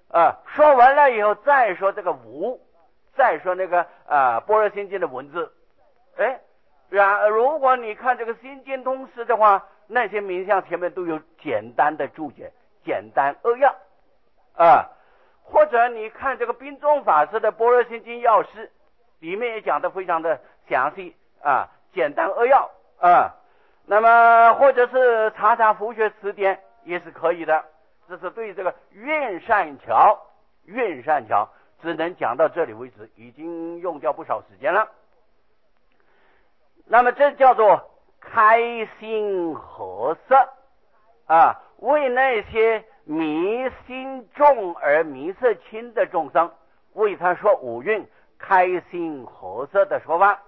说完了以后再说这个无，再说那个般若心经的文字。如果你看这个心经通释的话，那些名相前面都有简单的注解，简单扼要或者你看这个宾中法师的般若心经要释，里面也讲得非常的详细简单扼要那么或者是查查佛学词典也是可以的。这是对这个运善桥只能讲到这里为止，已经用掉不少时间了。那么这叫做开心和色为那些迷心重而迷色轻的众生，为他说五蕴开心和色的说法。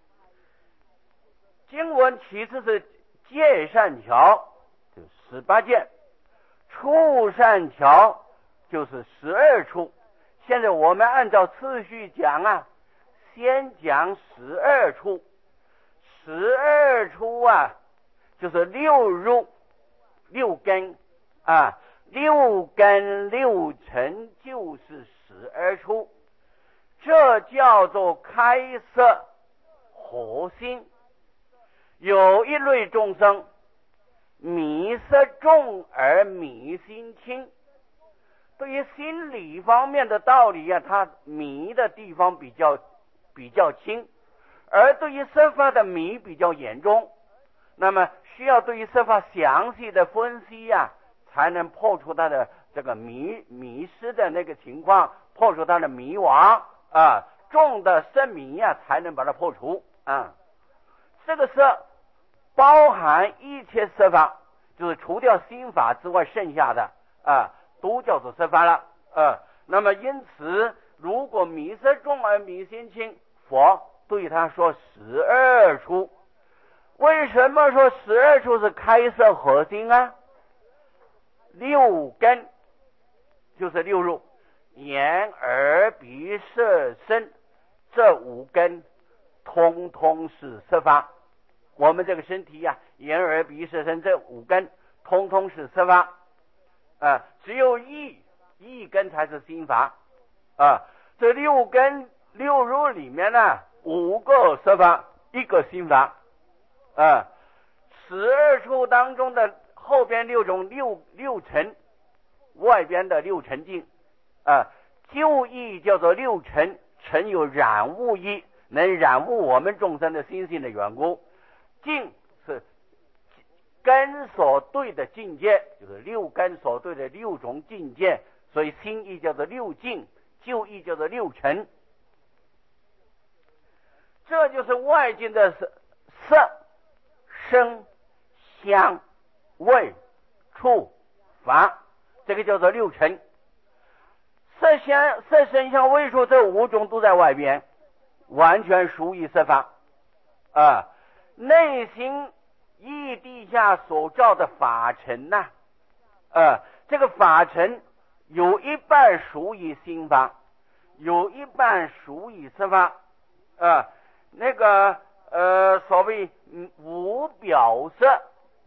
经文其次是戒善桥，就18戒，处善桥就是12处。现在我们按照次序讲先讲12处。12处就是6入6根6根6尘就是12处，这叫做开色和心。有一类众生迷色重而迷心轻，对于心理方面的道理他迷的地方比较轻，而对于色法的迷比较严重，那么需要对于色法详细的分析才能破除他的这个迷失的那个情况，破除他的迷惘重的色迷才能把它破除这个色包含一切色法，就是除掉心法之外剩下的都叫做色法了那么因此如果迷色重而迷心轻，佛对他说12处。为什么说12处是开色和心6根就是6入，眼耳鼻舌身这5根通通是色法。我们这个身体眼耳鼻舌身这5根通通是色法只有意根才是心法这6根6入里面5个色法1个心法12处当中的后边6种六尘，外边的6尘境就意叫做6尘，尘有染污意，能染污我们众生的心性的缘故。境是根所对的境界，就是6根所对的6种境界，所以心意叫做6境，就意叫做6尘。这就是外境的色声香味触法，这个叫做6尘。色声香味触这5种都在外边，完全属于色法内心意地下所照的法尘这个法尘有一半属于心法，有一半属于色法那个所谓无表色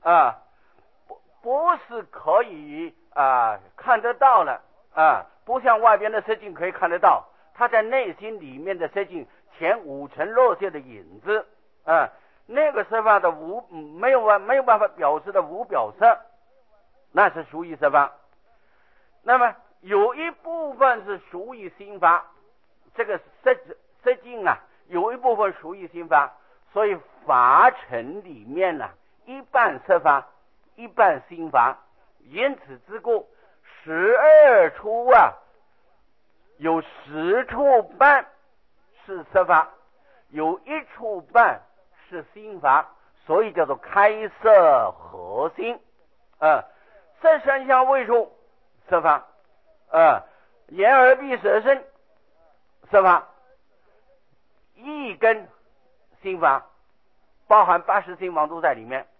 不是可以看得到了不像外边的色境可以看得到，它在内心里面的色境前5层落下的影子那个色法的没有办法表示的无表色，那是属于色法。那么有一部分是属于心法，这个色境有一部分属于心法，所以法尘里面一半色法一半心法，因此之故12处有10处半是色法，有1处半是心法，所以叫做开色和心色声香味触色法眼耳鼻舌身色法，意根心法，包含80心法都在里面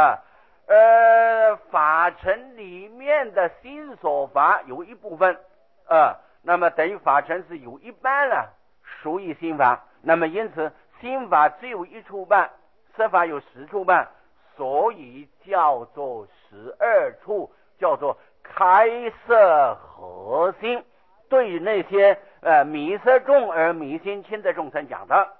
法尘里面的心所法有一部分那么等于法尘是有一半属于心法，那么因此心法只有1处半，色法有10处半，所以叫做12处，叫做开设核心，对于那些迷色重而迷心轻的众生讲的。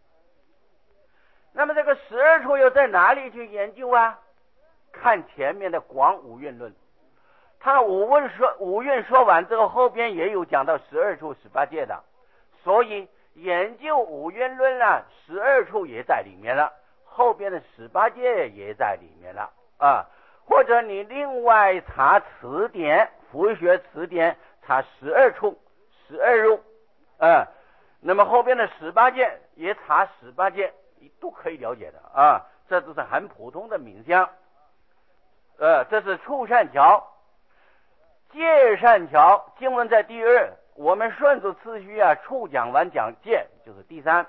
那么这个12处又在哪里去研究啊？看前面的广五蕴论，他五蕴说完之后，后边也有讲到12处18界的，所以研究五蕴论啊，12处也在里面了，后边的18界也在里面了啊。或者你另外查词典，佛学词典查12处12入那么后边的18界也查18界，都可以了解的啊，这都是很普通的名相。这是处善桥。界善桥经文在第2，我们顺着次序啊，处讲完讲界就是第3。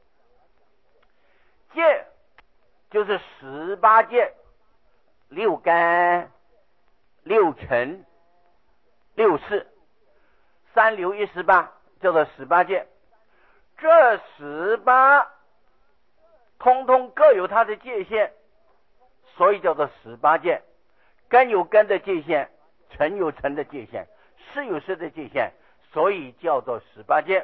界就是18界，6根6尘6识3流1 18，叫做18界。这18通通各有它的界限，所以叫做18界。根有根的界限，尘有尘的界限，识有识的界限，所以叫做18界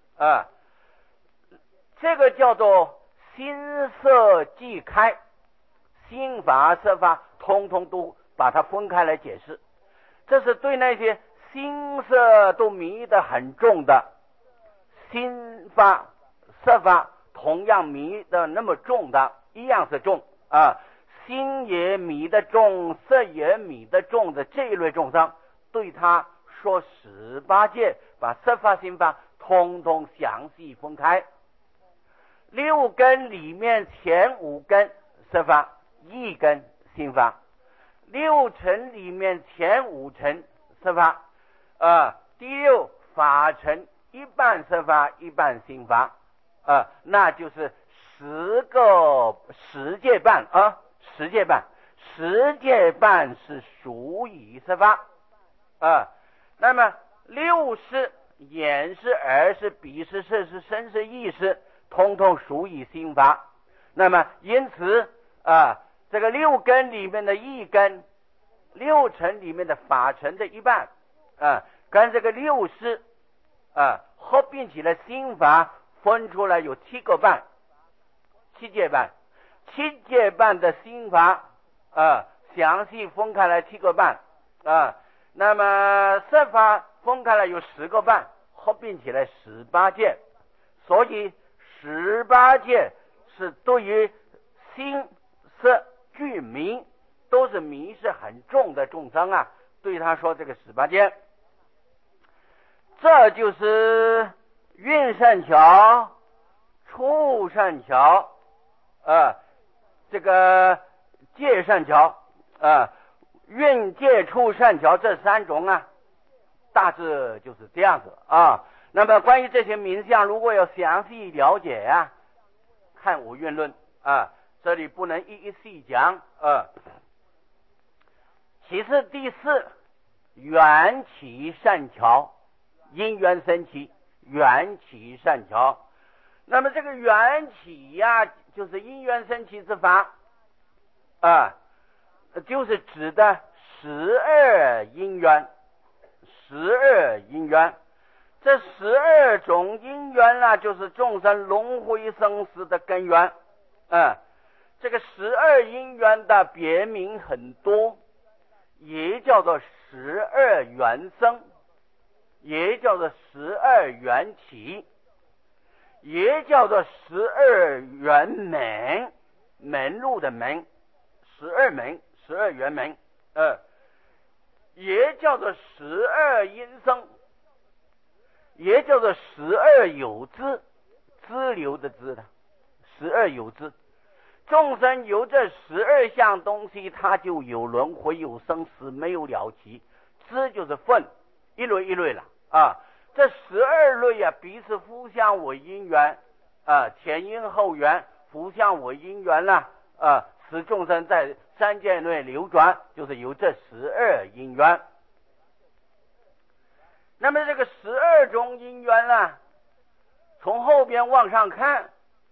这个叫做心色即开，心法色法通通都把它分开来解释。这是对那些心色都迷得很重的，心法色法同样迷得那么重的，一样是重心也迷得重，色也迷得重的这一类众生，对他说18界，把色法心法通通详细分开。6根里面前5根色法1根心法，6尘里面前5尘色法第6法尘一半色法一半心法那就是10个10界半10界半，10界半是属于色法那么6识眼识耳识鼻识舌识身识意识通通属于心法。那么因此这个6根里面的1根，6尘里面的法尘的一半跟这个6识合并起来心法分出来有7个半，7界半，7界半的心法详细分开来7个半那么色法分开来有10个半，合并起来18界。所以18界是对于心色俱迷，都是迷是很重的众生对他说这个18界。这就是运善桥、处善桥这个界善桥运界处善桥这3种大致就是这样子那么关于这些名相，如果要详细了解看五蕴论这里不能一一细讲其次第4，缘起善桥，因缘生起，缘起善桥。那么这个缘起就是因缘生起之法就是指的12因缘，12因缘。这12种因缘就是众生轮回生死的根源这个12因缘的别名很多，也叫做12缘生，也叫做12缘起，也叫做12缘门，门路的门，12门，12缘门也叫做12因生，也叫做12有支，支流的支的12有支。众生有这12项东西，他就有轮回，有生死，没有了期。支就是分，一类一类了这12类彼此互相为因缘前因后缘，互相为因缘使众生在3界内流转，就是有这12因缘。那么这个12种因缘从后边往上看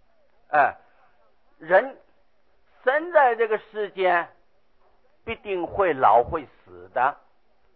人生在这个世间必定会老会死的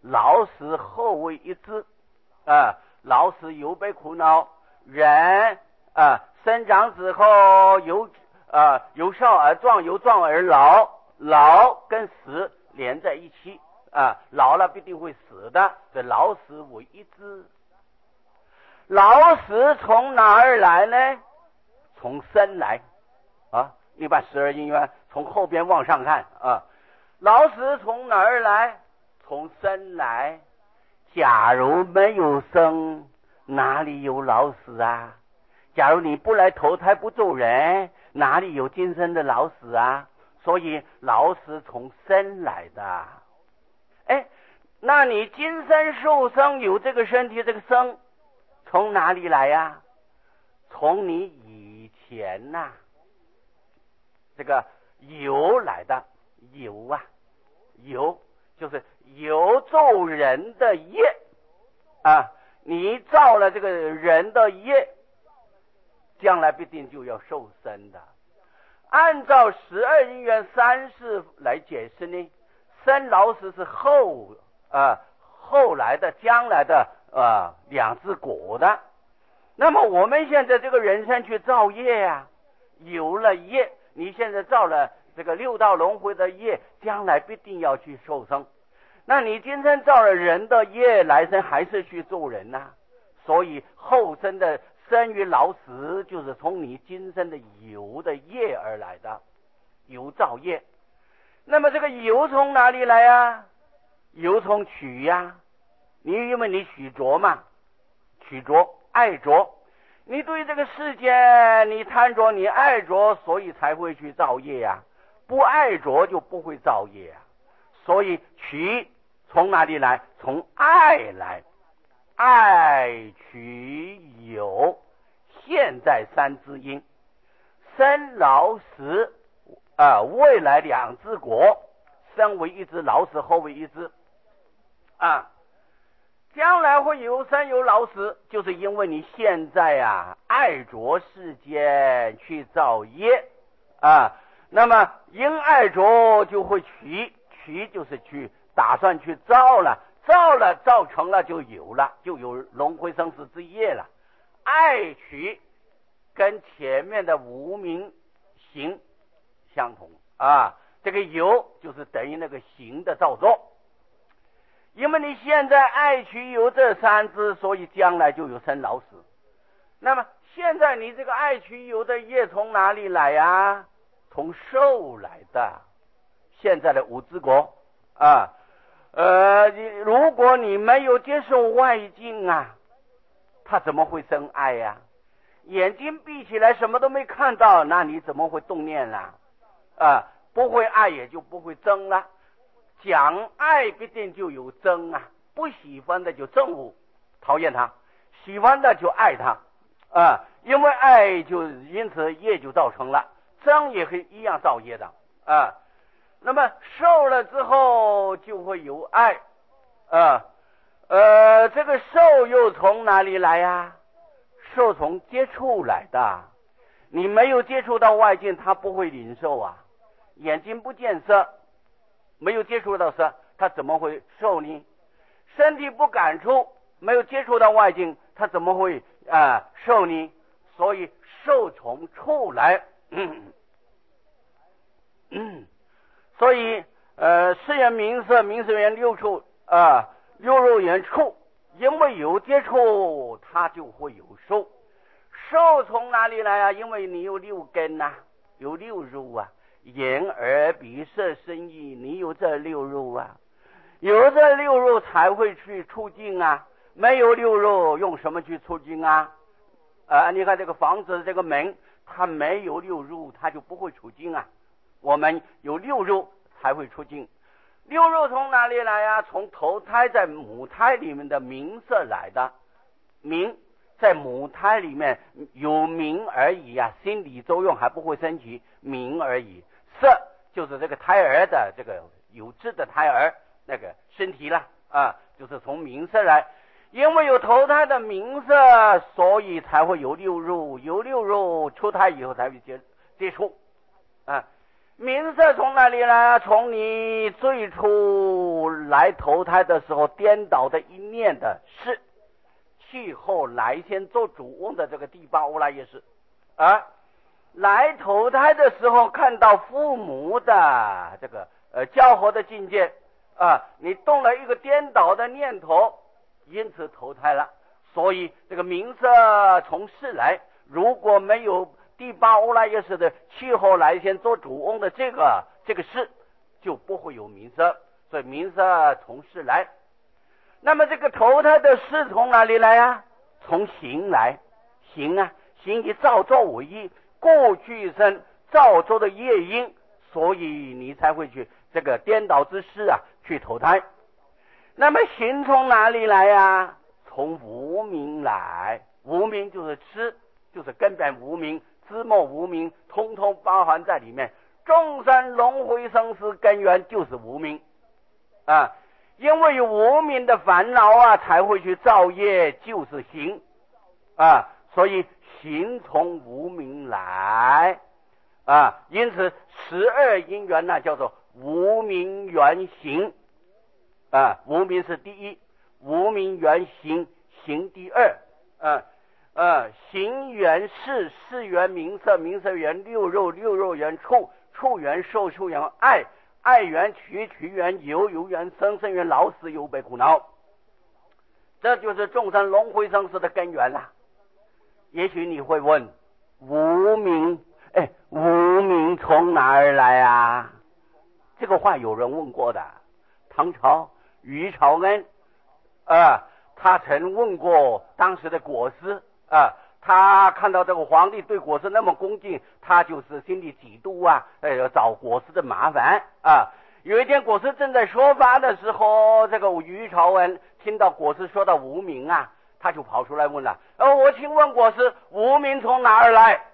老死后为一知啊，老死有悲苦恼，人啊生长之后由少而壮，由壮而老，老跟死连在一起啊，老了必定会死的，这老死为一知。老死从哪儿来呢？从生来啊！你把十二因缘从后边往上看啊，老死从哪儿来？从生来。假如没有生，哪里有老死啊？假如你不来投胎不做人，哪里有今生的老死啊？所以老死从生来的。哎，那你今生受生有这个身体，这个生从哪里来呀？从你以前呐，这个有来的，有啊，有就是有造人的业啊，你造了这个人的业，将来必定就要受生的。按照12因缘3世来解释呢，生老死是后来的将来的两只果的。那么我们现在这个人生去造业啊，有了业，你现在造了这个六道轮回的业，将来必定要去受生。那你今生造了人的业，来生还是去做人啊，所以后生的生与老死就是从你今生的有的业而来的，有造业。那么这个有从哪里来啊？有从取呀，因为你取着嘛，取着爱着，你对这个世界你贪着你爱着，所以才会去造业呀，不爱着就不会造业啊。所以取从哪里来？从爱来，爱取有，现在三之因，生老死未来两之果，生为一知，老死后为一知啊。将来会有生有老死，就是因为你现在爱着世间去造业啊。那么因爱着就会取就是去打算去造了，造成了就有了，就有轮回生死之业了。爱取跟前面的无明行相同啊，这个有就是等于那个行的造作。因为你现在爱取有这三支，所以将来就有生老死。那么现在你这个爱取有的业从哪里来呀？从受来的。现在的五支果啊，如果你没有接受外境啊，他怎么会生爱呀？眼睛闭起来什么都没看到，那你怎么会动念啦？不会爱也就不会憎了。讲爱必定就有憎啊，不喜欢的就憎恶，讨厌他；喜欢的就爱他因为爱就因此业就造成了，憎也可以一样造业的那么受了之后就会有爱这个受又从哪里来呀？受从接触来的，你没有接触到外境，他不会领受啊。眼睛不见色，没有接触到色，他怎么会受呢？身体不感触，没有接触到外境，他怎么会受呢？所以受从触来所以是缘名色，名色缘六触六入缘触，因为有接触它就会有受。受从哪里来啊？因为你有六根有六入眼耳鼻舌身意，你有这六入有这六入才会去出境没有六入用什么去出境你看这个房子这个门，它没有六入它就不会出境我们有六入才会出境。六入从哪里来从投胎在母胎里面的名色来的。名在母胎里面有名而已心理作用还不会升起，名而已。色就是这个胎儿的这个有质的胎儿那个身体了就是从名色来。因为有投胎的名色，所以才会有六入，有六入出胎以后才会接触名色从哪里来？从你最初来投胎的时候颠倒的一念的事，气候来先做主翁的这个第八乌拉耶识啊，来投胎的时候看到父母的这个教诲的境界啊，你动了一个颠倒的念头，因此投胎了。所以这个名色从事来，如果没有第八乌拉耶识的气候来先做主翁的这个事，就不会有名色。所以名色从事来。那么这个投胎的事从哪里来啊？从行来。行啊，行以造作为义，过去生造作的业因，所以你才会去这个颠倒之事啊去投胎。那么行从哪里来啊？从无明来。无明就是痴，就是根本无明，知末无明，通通包含在里面。众生轮回生死根源就是无明啊，因为有无明的烦恼啊，才会去造业，就是行啊，所以行从无明来啊，因此12因缘呢叫做无明缘行啊，无明是第一，无明缘行，行第二行缘事，事缘名色，名色缘六肉，六肉缘触，触缘受，触缘爱，爱缘取，取缘由，由缘生，生缘老死忧悲苦恼。这就是众生轮回生死的根源啦。也许你会问，无明从哪儿来啊？这个话有人问过的。唐朝于朝恩他曾问过当时的国师他看到这个皇帝对国师那么恭敬，他就是心里嫉妒找国师的麻烦有一天国师正在说法的时候，这个于朝恩听到国师说到无明他就跑出来问了，我请问国师，无明从哪儿来？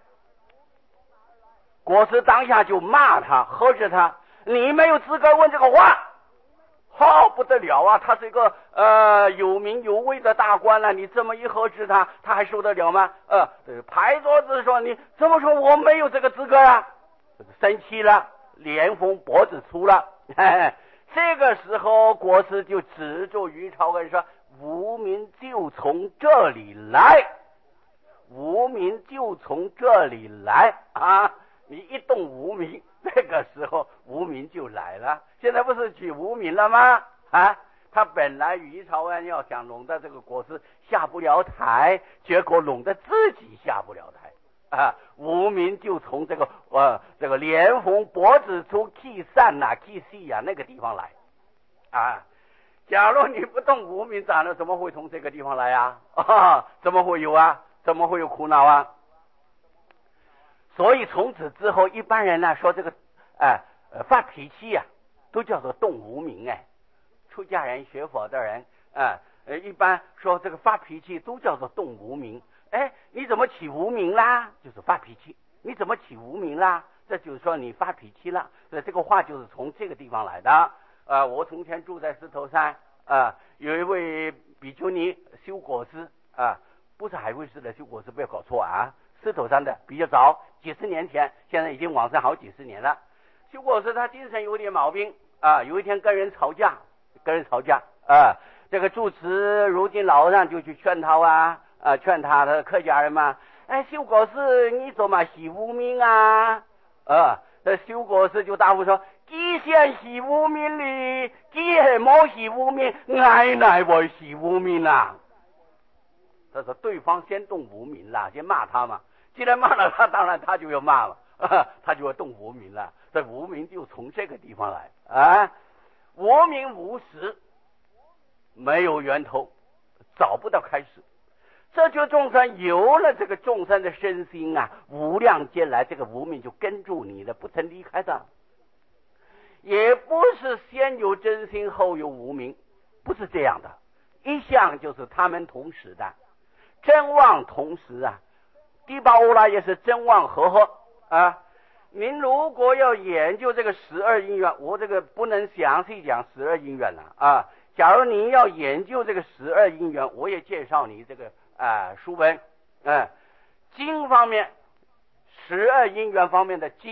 国师当下就骂他，呵斥他，你没有资格问这个话。好不得了啊，他是一个有名有位的大官了，你这么一呵斥他还受得了吗？拍桌子说，你怎么说我没有这个资格啊？生气了，脸红脖子粗了这个时候国师就指着于朝恩说，无明就从这里来，无明就从这里来你一动无明，这个时候无明就来了。现在不是举无明了吗？他本来于朝恩要想弄得这个国师下不了台，结果弄得自己下不了台无明就从这个脸红脖子粗气散气细那个地方来假如你不动无明长了，怎么会从这个地方来怎么会有怎么会有苦恼所以从此之后一般人说这个发脾气都叫做动无明出家人学佛的人一般说这个发脾气都叫做动无明你怎么起无明啦？就是发脾气。你怎么起无明啦？这就是说你发脾气了。所以这个话就是从这个地方来的我从前住在石头山有一位比丘尼修果师不是海会寺的修果师，不要搞错石头山的比较早，几十年前，现在已经往上好几十年了。修果师他精神有点毛病有一天跟人吵架这个住持如今老和尚就去劝他劝他的客家人嘛，修果师你怎么洗无明这修果师就答复说，既先洗无明哩，既还没洗无明，乃会洗无明他说对方先动无明了，先骂他嘛，既然骂了他，当然他就要骂了他就要动无明了。这无明就从这个地方来无明无始，没有源头，找不到开始。这就众生有了这个众生的身心无量劫来这个无明就跟住你的，不曾离开的。也不是先有真心后有无明，不是这样的，一向就是他们同时的，真妄同时第八乌拉也是真妄合合您如果要研究这个12因缘，我这个不能详细讲12因缘了假如您要研究这个12因缘，我也介绍你这个书本经方面12因缘方面的经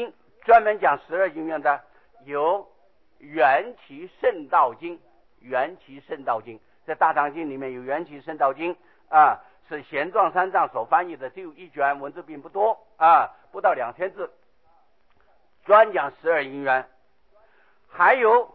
专门讲12因缘的有《缘起圣道经》，《缘起圣道经》在《大藏经》里面有《缘起圣道经》啊，是玄奘三藏所翻译的，只有1卷，文字并不多啊，不到2000字，专讲12因缘。还有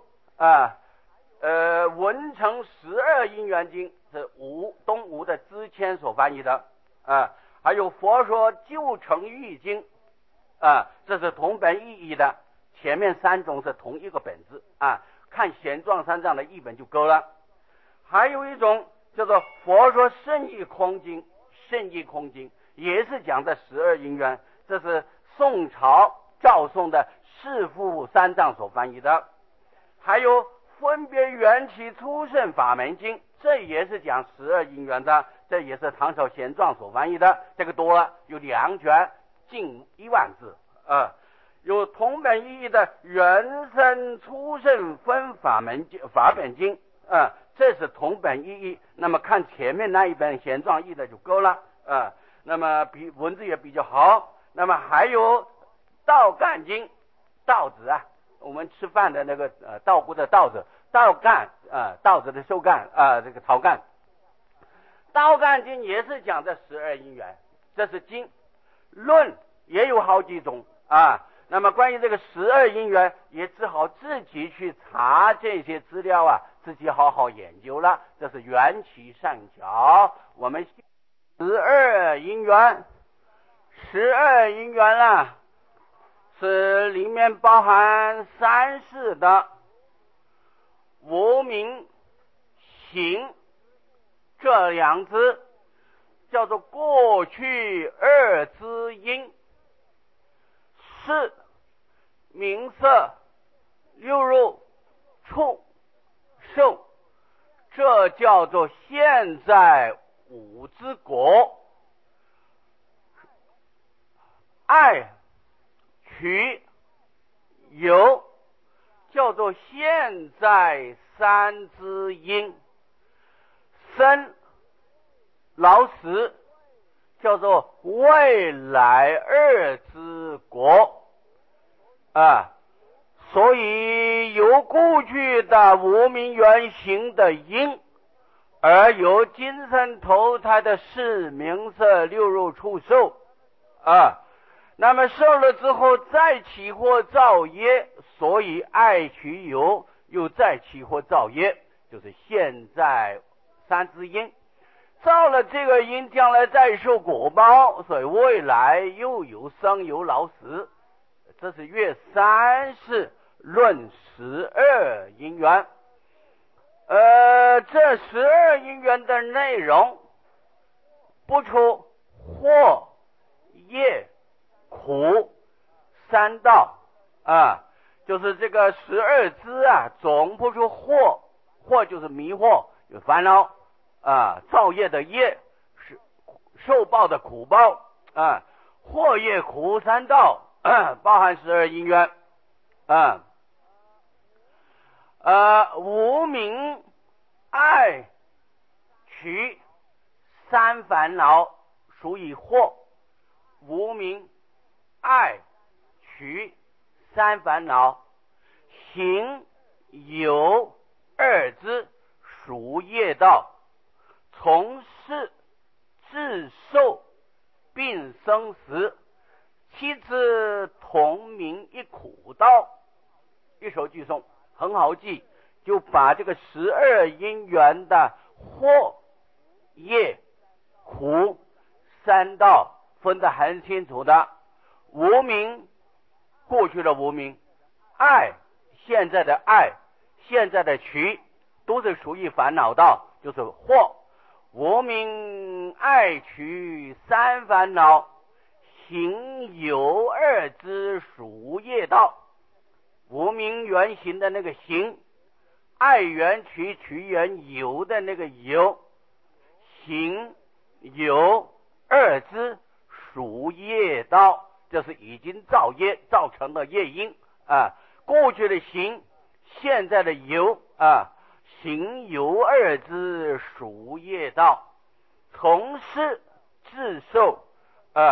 文成12因缘经是东吴的支谦所翻译的啊，还有佛说旧成喻经啊，这是同本异义的，前面3种是同一个本子啊，看玄奘三藏的译本就够了。还有一种叫做佛说圣义空经，圣义空经也是讲的12因缘，这是宋朝赵宋的释父三藏所翻译的。还有分别缘起出生法门经，这也是讲12因缘的，这也是唐朝玄奘所翻译的，这个多了，有2卷，近1万字啊。有同本异义的原生出生分法门法本经啊，这是同本异义，那么看前面那一本玄奘译的就够了啊，那么文字也比较好。那么还有道干经，稻子啊，我们吃饭的那个稻谷的稻子，稻干稻子的树干这个草干，道干经也是讲的12因缘，这是经。论也有好几种啊，那么关于这个12因缘也只好自己去查这些资料啊，自己好好研究了。这是缘起善巧，我们12因缘，12因缘啊是里面包含3世的无明行这2支，叫做过去2支因，是名色六入触受，这叫做现在5支果。爱取有叫做现在3支因，生老死叫做未来2支果啊。所以有过去的无明缘行的因，而有今生投胎的是名色六入触受啊。那么受了之后再起或造业，所以爱取有又再起或造业，就是现在3支因。造了这个因，将来再受果报，所以未来又有生有老死。这是约3世论12因缘。这12因缘的内容不出惑业苦3道啊，就是这个12支啊，总不出惑就是迷惑，有烦恼啊，造业的业是受报的苦报啊，惑业苦3道包含12因缘无明爱取3烦恼属于惑，无明爱取3烦恼，行有2支属业道，从事自受并生死，7支同名一苦道。一首句诵很好记，就把这个12因缘的惑业苦3道分得很清楚的。无明过去的无明，爱现在的爱，现在的取都是属于烦恼道，就是惑。无明爱取3烦恼，行有2支属业道。无明缘行的那个行，爱缘取缘有的那个有，行有2支属业道，这是已经造业造成的业因啊。过去的行，现在的有啊，行有2支属业道，从事自受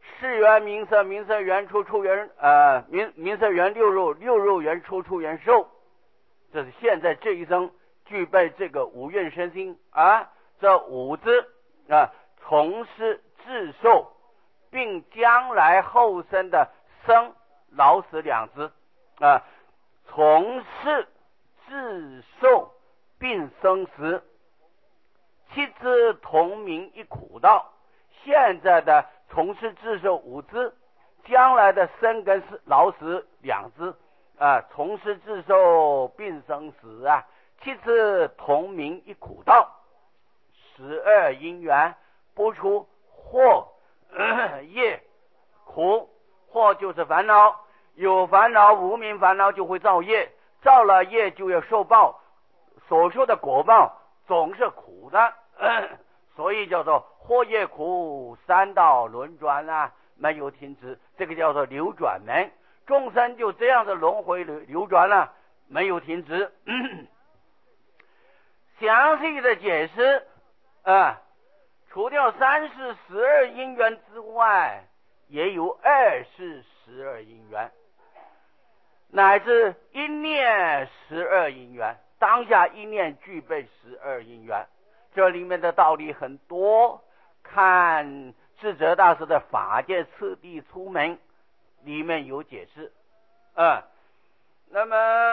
4元名色，名色元出，出元名色元六入，六入元出，出元受。这是现在这一生具备这个五蕴身心啊，这五字啊，从事自受，并将来后生的生老死两字啊，从事自受并生死，七字同名一苦道。现在的从事自受五字，将来的生跟老死两字啊，从事自受并生死啊，七字同名一苦道。12因缘不出惑业苦，惑就是烦恼，有烦恼无明烦恼就会造业，造了业就要受报，所受的果报总是苦的，所以叫做惑业苦，三道轮转啊，没有停止，这个叫做流转门，众生就这样的轮回流转了，没有停止。详细的解释除掉3世12因缘之外，也有2世12因缘，乃至一念12因缘，当下一念具备12因缘。这里面的道理很多，看智者大师的法界次第出门里面有解释那么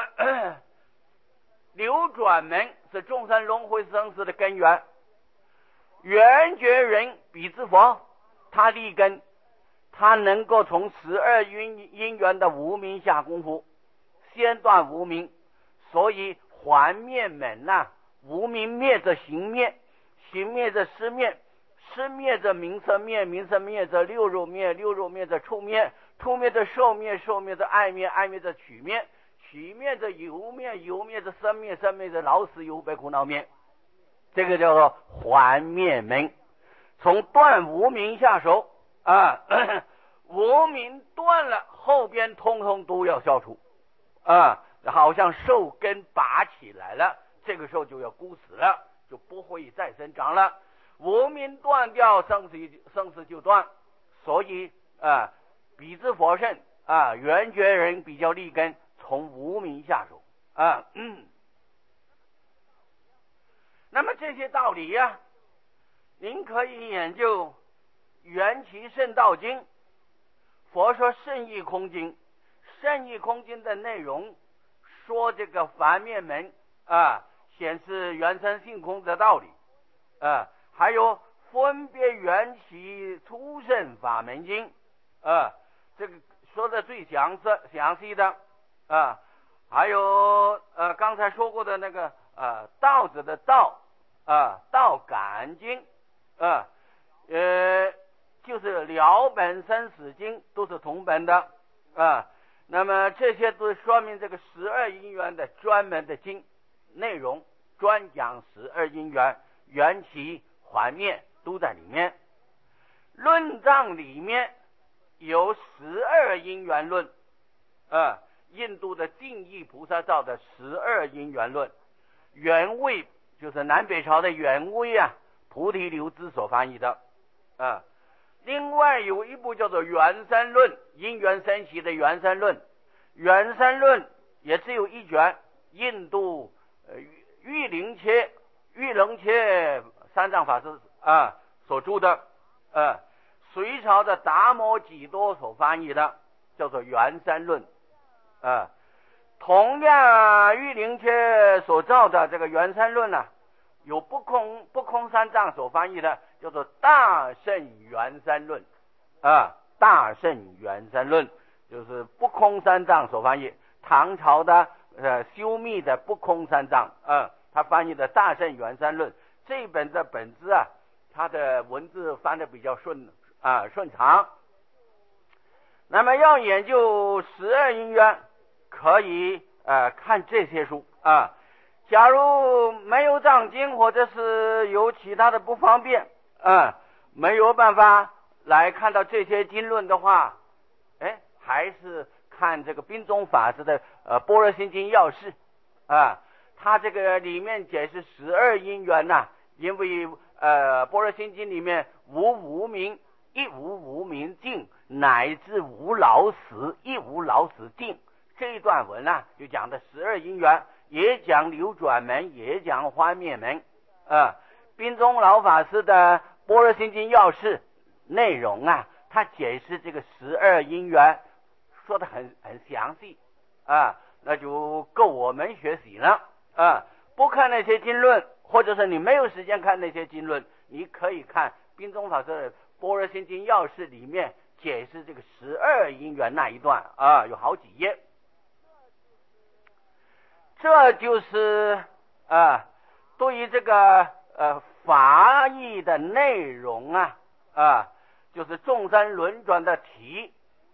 流转门是众生轮回生死的根源，圆觉人比之佛，他立根，他能够从12因缘的无明下功夫，先断无明，所以还灭门无明灭则行灭，行灭则识灭，识灭则名色灭，名色灭则六入灭，六入灭则触灭，触灭则受灭，受灭则爱灭，爱灭则取灭，取灭则有灭，有灭则生灭，生灭则老死有悲苦恼灭。这个叫做还灭门，从断无明下手无明断了，后边通通都要消除好像树根拔起来了，这个时候就要枯死了，就不会再生长了。无明断掉，生死就断。所以比之佛圣圆觉人比较立根，从无明下手那么这些道理您可以研究《缘起圣道经》，佛说圣义空经，圣义空经的内容说这个凡灭门显示缘生性空的道理还有分别缘起出生法门经这个说的最详细的还有刚才说过的那个道子的道道感经就是了本生死经，都是同本的那么这些都说明这个12因缘的专门的经内容，专讲12因缘缘起还灭都在里面。论藏里面有12因缘论印度的净义菩萨造的12因缘论，原位就是南北朝的原位菩提流支所翻译的另外有一部叫做缘生论，因缘生起的缘生论，缘生论也只有一卷，印度玉林切三藏法师所著的隋朝的达摩几多所翻译的，叫做缘生论同样玉林切所造的这个缘生论有不空三藏所翻译的，叫做大乘缘生论大乘缘生论就是不空三藏所翻译，唐朝的修密的不空三藏他翻译的大乘缘生论，这本的本质他的文字翻的比较顺畅。那么要研究12因缘，可以看这些书假如没有藏经，或者是有其他的不方便没有办法来看到这些经论的话还是看这个宾宗法师的般若心经要事他这个里面解释12因缘因为般若心经里面无无明一无无明尽，乃至无老死，一无老死尽。这一段文啊，就讲的12因缘，也讲流转门，也讲幻灭门。宾中老法师的《般若心经要事》内容啊，他解释这个12因缘，说的很详细那就够我们学习了不看那些经论，或者是你没有时间看那些经论，你可以看宾中法师的《般若心经要事》里面解释这个12因缘那一段有好几页。这就是对于这个法义的内容就是众生轮转的题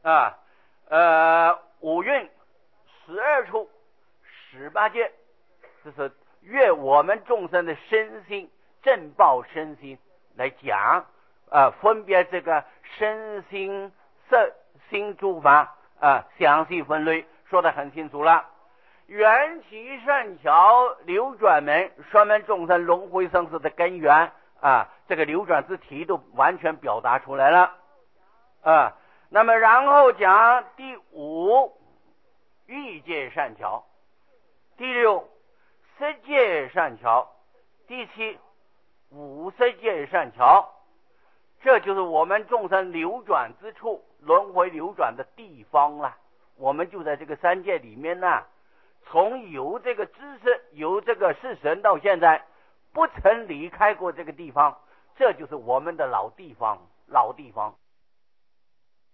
五蕴12处18界，就是越我们众生的身心正报身心来讲分别这个身心色心诸法详细分类说得很清楚了。缘起善巧流转门，说明众生轮回生死的根源这个流转之题都完全表达出来了那么然后讲第5欲界善巧，第6色界善巧，第7无色界善巧。这就是我们众生流转之处，轮回流转的地方了。我们就在这个三界里面从有这个知识，有这个是神到现在不曾离开过这个地方，这就是我们的老地方。